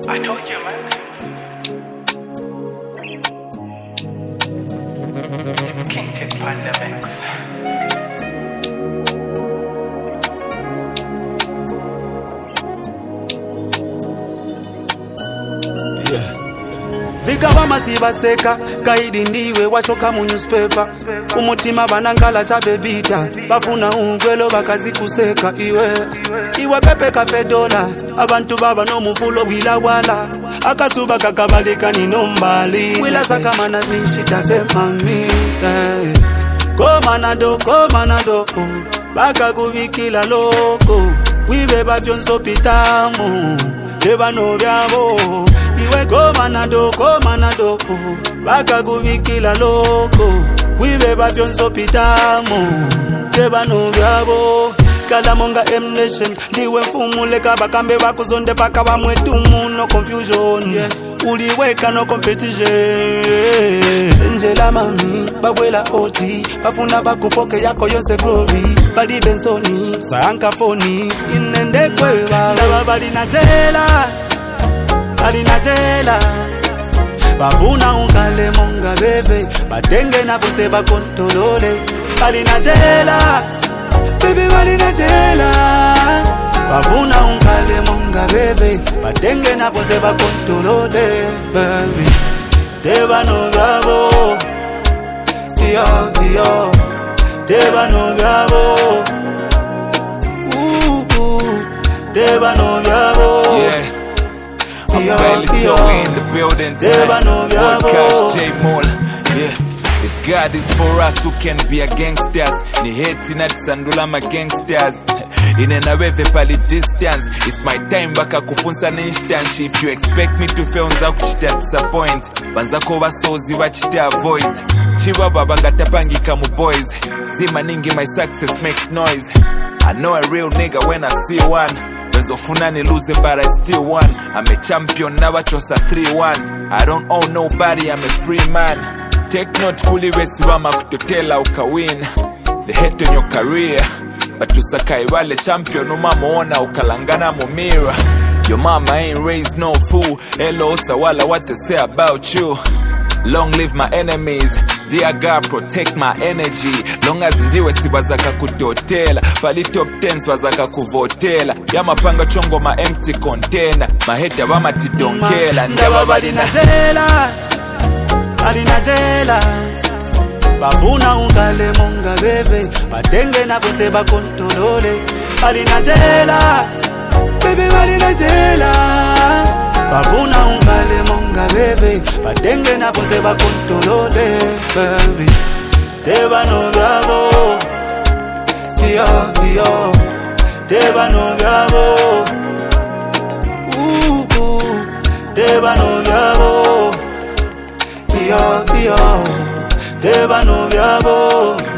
I told you, man. It's King Tech Pandemics. Vika masiba seka kaidi ndiwe wachoka mu newspaper umutima banangala chabebita bafuna ungwelo bakazikuseka iwe pepe cafe dollar abantu baba no mufulo wilawala akasuba kakabalika ni nombali wila sakamana nishita fe mami komanado baka kubikila loko wibe bavyonso pitamu eba no byabo iwe komanado baka kubikila loko wibe bavyonso pitamu eba no byabo kala monga M-Nation ndiwe mfumule kabakambe bakuzonde paka bamwetumu no confusion uliweka no competition njela mami babwela oti bafuna bakupoke yako yose glory bali bensoni sanka foni inende kweba bali na jealous bafuna ungale monga bebe batenge na bose bakontrole bali na jealous baby bali na jealous bafuna ungale monga bebe batenge na bose bakontrole baby deba no gabo yo deba no gabo deba no gabo I'm barely so in the building tonight. Podcast J Mola. If God is for us, who can be against us? Ni hate na tisandula ma gangsters. Inena wewe pali distance. It's my time baka kufunza na instance. If you expect me to fail, nza kuchita disappoint. Banzako basozi wachita avoid. Chiwa babanga tapangi kamu boys. Zima ningi my success makes noise. I know a real nigga when I see one. Funani losing but I still won. I'm a champion now I chose a 3-1. I don't owe nobody, I'm a free man. Take note kuli wesi wama kutotela uka win. The hate on your career but tusakai wale champion umamuona ukalangana mumira. Your mama ain't raised no fool. Hello sawala what they say about you. Long live my enemies. Dear God, protect my energy. Long as ndiwe sibazaka kutotela. Pali top 10s wazaka kuvotela. Yama panga chongo ma empty container. Maheta wama titonkela. Ndaba bali na jealous bafuna ungale monga bebe batenge na bose bakontrole bali na jealous baby bali na jealous bafuna ungale monga bebe batenge na bose bakontrole baby deba no gabo yo deba no gabo deba no gabo yo deba no gabo